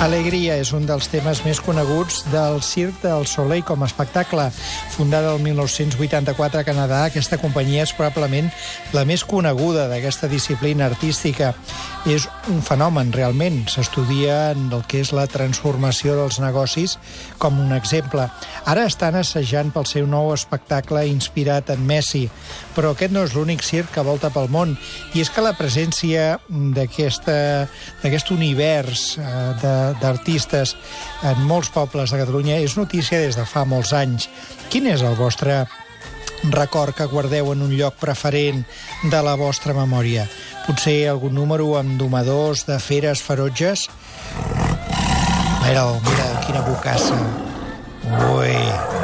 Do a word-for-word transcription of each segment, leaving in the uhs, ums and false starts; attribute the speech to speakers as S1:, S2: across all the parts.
S1: Alegria és un dels temes més coneguts del Cirque du Soleil com a espectacle. Fundada el mil nou-cents vuitanta-quatre a Canadà, aquesta companyia és probablement la més coneguda d'aquesta disciplina artística. És un fenomen, realment. S'estudia en el que és la transformació dels negocis com un exemple. Ara estan assajant pel seu nou espectacle inspirat en Messi, però aquest no és l'únic circ que volta pel món. I és que la presència d'aquesta, d'aquest univers de d'artistes en molts pobles de Catalunya és notícia des de fa molts anys. Quin és el vostre record que guardeu en un lloc preferent de la vostra memòria? Potser algun número amb domadors de feres ferotges? Mira, mira, quina bocassa. Ui.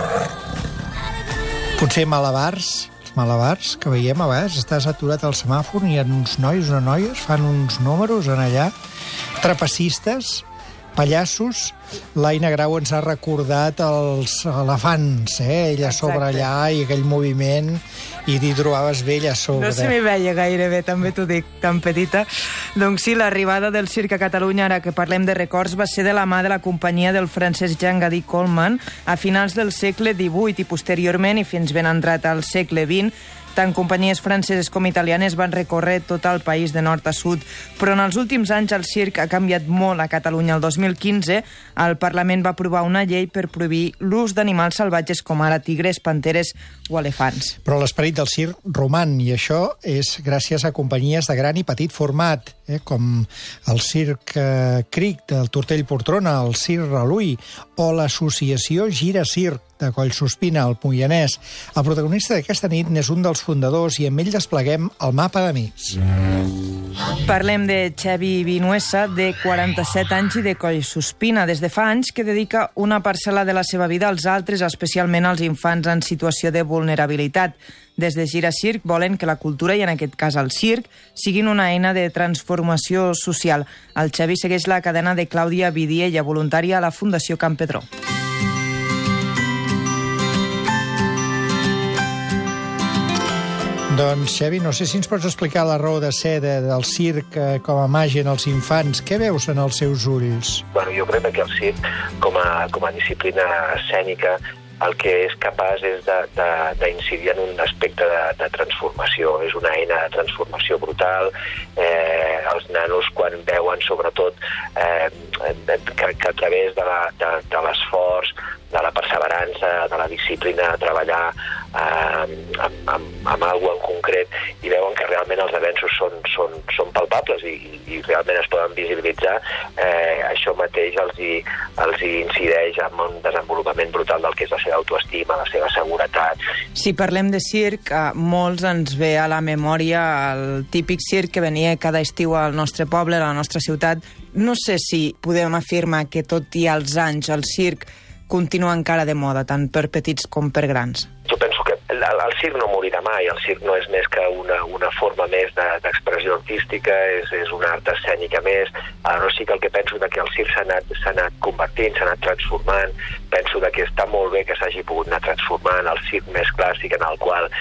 S1: Potser malabars? Els malabars que veiem a vegades, estàs aturat al semàfor i hi ha uns nois, unes noies, fan uns números en allà. Trapecistes, pallassos. L'Aina Grau ens ha recordat els elefants, eh? Ella sobre allà i aquell moviment, i t'hi trobaves bé allà sobre.
S2: No se m'hi veia gaire bé, també t'ho dic, tan petita. Doncs sí, l'arribada del circ a Catalunya, ara que parlem de records, va ser de la mà de la companyia del francès Jean Gady Coleman a finals del segle divuit i posteriorment, i fins ben entrat al segle vint, tant companyies franceses com italianes van recórrer tot el país de nord a sud. Però en els últims anys el circ ha canviat molt a Catalunya. El dos mil quinze el Parlament va aprovar una llei per prohibir l'ús d'animals salvatges com ara tigres, panteres o elefants.
S1: Però l'esperit del circ roman, i això és gràcies a companyies de gran i petit format, eh, com el Circ eh, Cric del Tortell Portrona, el Circ Reluí o l'associació Gira Circ de Collsuspina, al Moianès. El protagonista d'aquesta nit n'és un dels fundadors i amb ell despleguem el mapa d'amics.
S2: Parlem de Xavi Vinuesa, de quaranta-set anys i de Collsuspina. Des de fa anys que dedica una parcel·la de la seva vida als altres, especialment als infants en situació de vulnerabilitat. Des de Gira Circ volen que la cultura, i en aquest cas el circ, siguin una eina de transformació social. El Xavi segueix la cadena de Clàudia Vidiella, voluntària a la Fundació Campedró.
S1: Doncs, Xavi, no sé si ens pots explicar la raó de ser de, del circ eh, com a màgia en els infants. Què veus en els seus ulls?
S3: Bueno, jo crec que el circ, com a, com a disciplina escènica, el que és capaç és d'incidir en un aspecte de, de transformació. És una eina de transformació brutal. Eh, els nanos, quan veuen, sobretot, eh, que, que a través de la, de, de l'esforç, de la perseverança, de la disciplina, de treballar eh, amb, amb, amb alguna en concret, i veuen que realment els avenços són, són, són palpables i, i realment es poden visibilitzar, eh, això mateix els hi, els hi incideix en un desenvolupament brutal del que és la seva autoestima, la seva seguretat.
S2: Si parlem de circ, molts ens ve a la memòria el típic circ que venia cada estiu al nostre poble, a la nostra ciutat. No sé si podem afirmar que tot i els anys el circ continua encara de moda, tant per petits com per grans.
S3: Jo penso que el, el circ no morirà mai, el circ no és més que una, una forma més d'expressió de, artística, és, és una art escènica més. Però sí que el que penso de que el circ s'ha anat, s'ha anat convertint, s'ha anat transformant, penso de que està molt bé que s'hagi pogut anar transformant el circ més clàssic, en el qual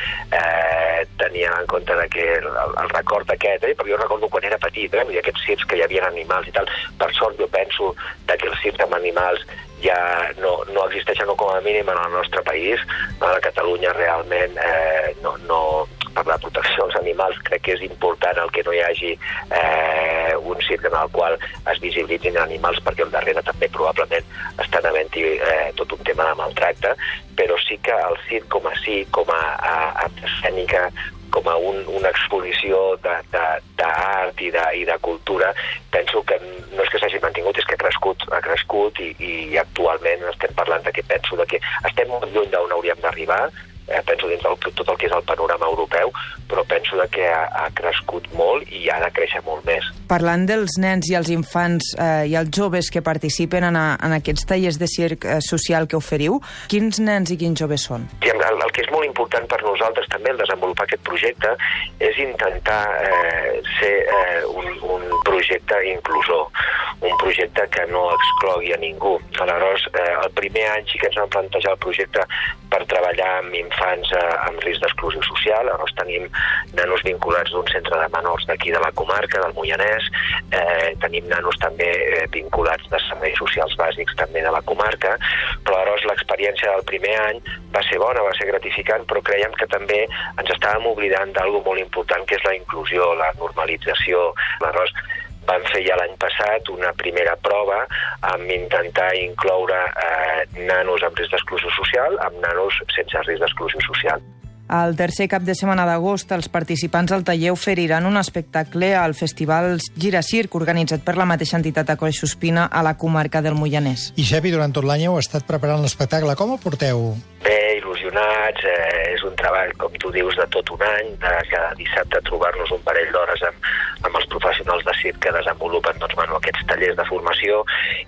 S3: eh, tenia en compte de que el, el record aquest, eh, perquè jo recordo quan era petit, eh, aquests circs que hi havia animals i tal, per sort jo penso de que el circ amb animals ja no, no existeixen, no com a mínim en el nostre país. A Catalunya realment eh, no, no, per la protecció dels animals crec que és important el que no hi hagi eh, un circ en el qual es visibilitzin animals, perquè al darrere també probablement estan havent-hi eh, tot un tema de maltracte, però sí que el circ com a sí, com a, a, a escènica, com a un, una exposició d'art i, de, i de cultura, penso que no és que s'hagi mantingut, és que ha crescut, ha crescut i, i actualment estem parlant de que penso de que estem molt lluny d'on hauríem d'arribar, eh, penso dins del, tot el que és el panorama europeu, però penso de que ha, ha crescut molt i ha de créixer molt més.
S2: Parlant dels nens i els infants eh, i els joves que participen en, a, en aquests tallers de circ eh, social que oferiu, quins nens i quins joves són?
S3: Sí, el, el que és molt important per nosaltres també el desenvolupar aquest projecte és intentar eh, ser eh, un, un projecte inclusor, un projecte que no exclogui a ningú. Aleshores, eh, el primer any sí que ens vam plantejar el projecte per treballar amb infants eh, amb risc d'exclusió social. Llavors tenim nanos vinculats d'un centre de menors d'aquí de la comarca, del Moianès, eh, tenim nanos també eh, vinculats de serveis socials bàsics també de la comarca, però aleshores l'experiència del primer any va ser bona, va ser gratificant, però creiem que també ens estàvem oblidant d'algo molt important, que és la inclusió, la normalització. Aleshores vam fer ja l'any passat una primera prova amb intentar incloure eh, nanos amb risc d'exclusió social amb nanos sense risc d'exclusió social.
S2: El tercer cap de setmana d'agost, els participants del taller oferiran un espectacle al Festival Giracirc, organitzat per la mateixa entitat a Collsuspina a la comarca del Moianès.
S1: I Xavi, durant tot l'any heu estat preparant l'espectacle. Com el porteu?
S3: Bé, il·lusionats, eh, és un treball, com tu dius, de tot un any, de cada dissabte trobar-nos un parell d'hores amb, amb els professionals de circ que desenvolupen doncs, bueno, aquests tallers de formació,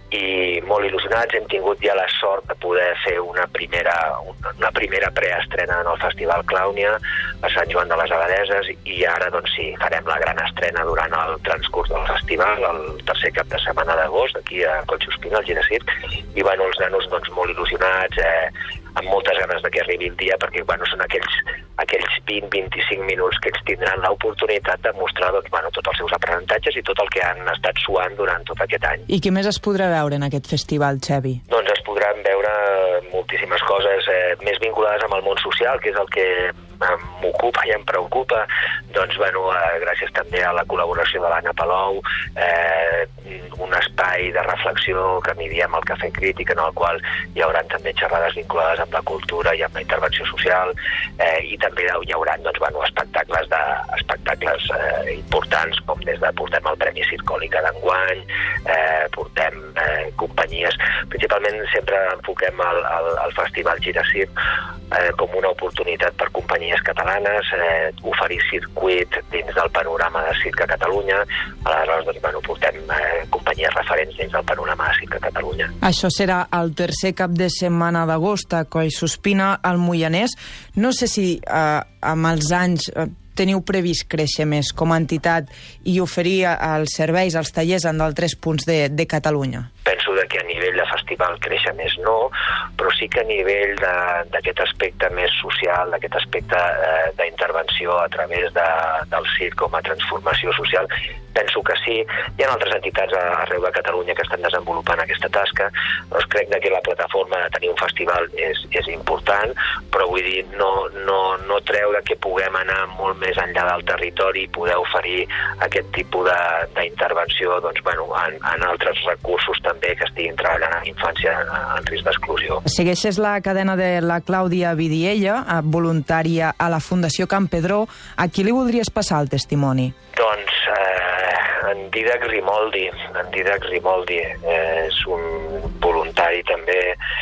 S3: i molt il·lusionats. Hem tingut ja la sort de poder fer una primera, una, una primera preestrena en el Festival Clàunia a Sant Joan de les Abadesses, i ara doncs sí, farem la gran estrena durant el transcurs del festival, el tercer cap de setmana d'agost, aquí a Collsuspina, al Giracirc, i bueno, els nanos doncs, molt il·lusionats, eh, amb moltes ganes de que arribi el dia, perquè bueno, són aquells, aquells vint a vint-i-cinc minuts que ells tindran l'oportunitat de mostrar doncs, bueno, tots els seus aprenentatges i tot el que han estat suant durant tot aquest any.
S2: I què més es podrà veure en aquest festival, Xavi?
S3: Doncs es podran veure moltíssimes coses eh, més vinculades amb el món social, que és el que m'ocupa i em preocupa. Doncs, bueno, eh, gràcies també a la col·laboració de l'Anna Palou, eh, un espai de reflexió que m'hi diem el Cafè Crític, en el qual hi haurà també xerrades vinculades amb la cultura i amb la intervenció social, eh, i també hi haurà doncs, bueno, espectacles, de, espectacles eh, importants, com des de portem el Premi Circòlica d'enguany, eh, portem eh, companyies, principalment sempre enfoquem el, el, el Festival Giracirc eh, com una oportunitat per companyies catalanes, eh, oferir circuit dins del panorama de circ a Catalunya. Aleshores, doncs, bueno, portem eh, companyies referents dins del panorama de circ a Catalunya.
S2: Això serà el tercer cap de setmana d'agost a Collsuspina, al Moianès. No sé si eh, amb els anys eh, teniu previst créixer més com a entitat i oferir els serveis, els tallers en d'altres punts de, de Catalunya.
S3: Penso que a nivell de festival créixer més no, però sí que a nivell d'aquest aspecte més social, d'aquest aspecte eh, d'intervenció a través de, del circ com a transformació social, penso que sí. Hi ha altres entitats arreu de Catalunya que estan desenvolupant aquesta tasca, doncs crec que la plataforma de tenir un festival és, és important, però vull dir, no, no, no treure que puguem anar molt més enllà del territori i poder oferir aquest tipus d'intervenció doncs, bueno, en, en altres recursos també que estiguin treballant en infància en risc d'exclusió.
S2: Segueixes la cadena de la Clàudia Vidiella, voluntària a la Fundació Campedró. A qui li voldries passar el testimoni?
S3: Doncs eh, en Dídac Rimoldi. En Dídac Rimoldi eh, és un voluntari també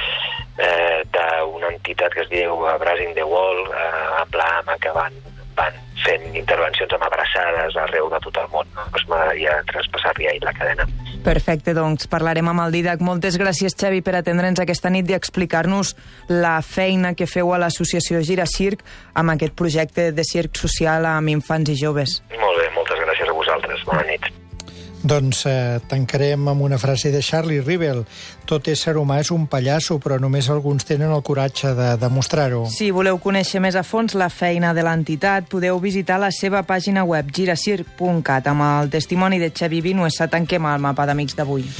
S3: eh, d'una entitat que es diu Bracing the Wall, eh, a Plama, que van, van fent intervencions amb abraçades arreu de tot el món. Doncs m'agradaria traspassar-li ahir la cadena.
S2: Perfecte, doncs parlarem amb el Dídac. Moltes gràcies, Xavi, per atendre'ns aquesta nit i explicar-nos la feina que feu a l'associació Giracirc amb aquest projecte de circ social amb infants i joves.
S3: Molt bé, moltes gràcies a vosaltres. Bona nit.
S1: Doncs eh, tancarem amb una frase de Charlie Rivel. Tot ésser humà és un pallasso, però només alguns tenen el coratge de demostrar-ho.
S2: Si voleu conèixer més a fons la feina de l'entitat, podeu visitar la seva pàgina web giracirc punt cat. Amb el testimoni de Xavi Vinuesa tanquem el mapa d'amics d'avui.